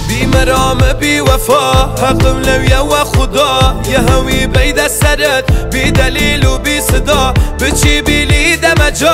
بی مرام بی وفا حقم لویا و خدا یه هوی بید سرت بی دلیل و بی صدا بچی بیلی دم جا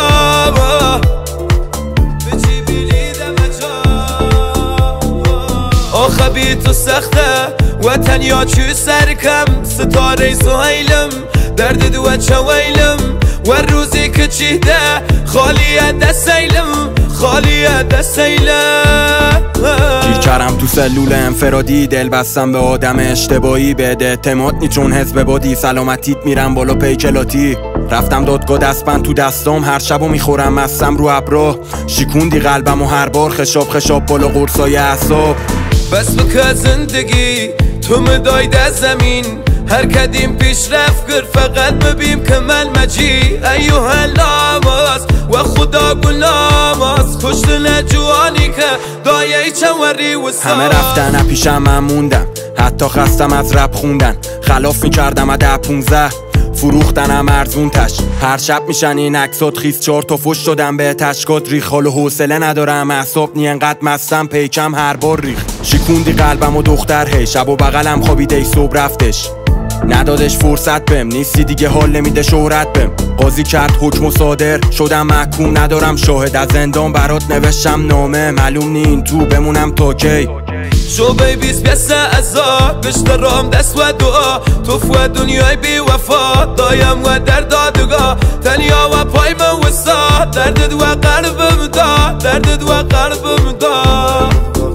آخه بی تو سخته وطن یا چو سرکم ستاره سهیلم درد دو چویلم و روزی که چیده خالیه دستیلم خالیه دستیلم گیر کردم تو سلول انفرادی دل بستم به آدم اشتباهی بهت اعتماد نی چون حزب بادی سلامتیت میرم بالا پیکلاتی رفتم دادگاه دستبند تو دستام هر شبو میخورم مستم رو ابرا شیکوندی قلبم و هر بار خشاب بالا قرصای اعصاب بس بکه زندگی تو مداید از زمین هر کدیم پیش رفت گر فقط ببیم که من مجی ایوه اللاماس و خدا گلاماس کشت نجوانی که دایه چوری و ساس همه رفتن پیشم من موندم حتی خستم از رپ خوندن خلاف میکردم اده 15 فروختنم ارزون تش هر شب میشن این عکسات خیس 4 تا فش شدم به تشکات ریخ حال و حوصله ندارم اعصاب نی انقدر مستم پیکم هر بار ریخ شیکوندی قلبم و دختر هی شب و بغلم خوابیده ای صبح رفتش ندادش فرصت بهم نیستی دیگه حال نمیده شهرت بهم قاضی کرد حکم و صادر شدم محکوم ندارم شاهد از زندان برات نوشتم نامه معلوم نی این تو بمونم تا کی شو بیبیز بیسته ازا بشترام دست و دعا تو و دنیای بی وفا دایم و در دادگاه تنیا و پای من وسا دردد و قلبم دا دردد و قلبم دا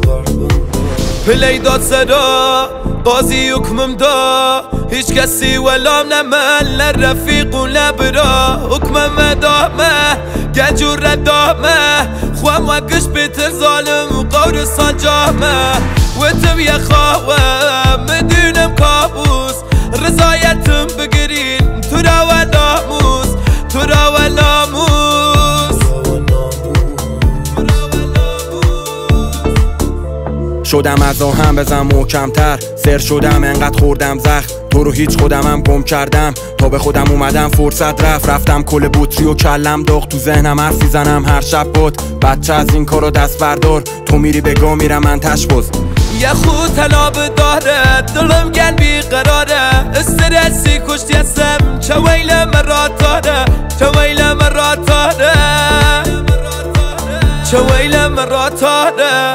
پلی داد صدا قاضی حکمم دا هیچ کسی ولام نمال نه رفیق و نه برا حکمم دامه گنجور ردامه خوام وکش بیتر ظالم و قور سانجامه و تم یخواه مدونم کابوس رضایتم بگیرین تو را و ناموس تو را و ناموس شدم از آهم بزن محکمتر سر شدم انقدر خوردم زخم تو رو هیچ خودمم گم کردم تا به خودم اومدم فرصت رفتم کل بطری و کلم داغ تو ذهنم حرفی زنم هر شب بود بچه از این کارو دست بردار تو میری بگاه میرم من تشباز یه خود طلاب داره دلم گن بیقراره استرسی کشتی هستم چه ویل مراتاره چه ویل مراتاره چه ویل مراتاره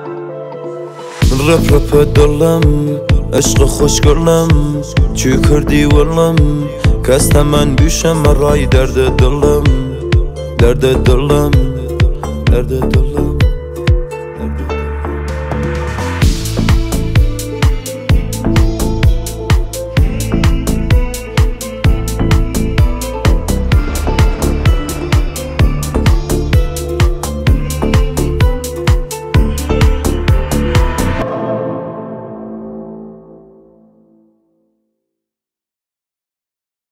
رپ دلم عشق خوشگلم چی کردی ولم کست من بیشم مرای درد دلم درد دلم درد دلم